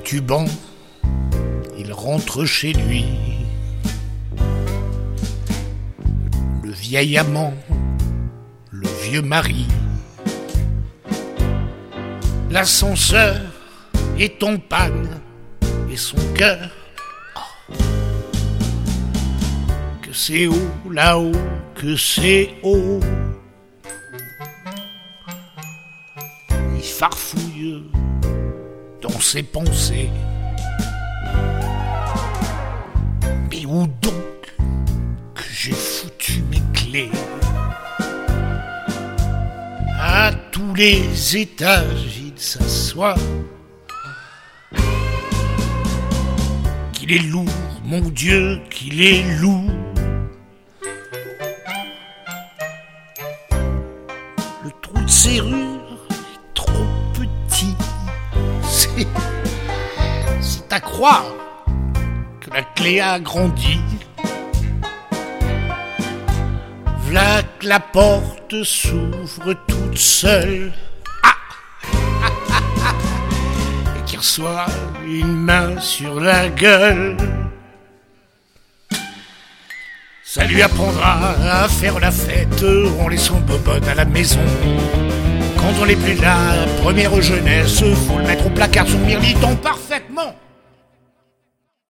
titubant, il rentre chez lui. Le vieil amant, le vieux mari. L'ascenseur est en panne et son cœur, que c'est haut là-haut, que c'est haut. Il farfouille dans ses pensées. Mais où donc que j'ai foutu mes clés? À tous les étages il s'assoit. Qu'il est lourd, mon Dieu, qu'il est lourd. Le trou de serrure est trop petit. C'est à croire que la clé a grandi. V'là que la porte s'ouvre toute seule. Et qui reçoit une main sur la gueule. Ça lui apprendra à faire la fête en laissant Bobonne à la maison. Quand on n'est plus là, première jeunesse, faut le mettre au placard, son mirliton parfaitement.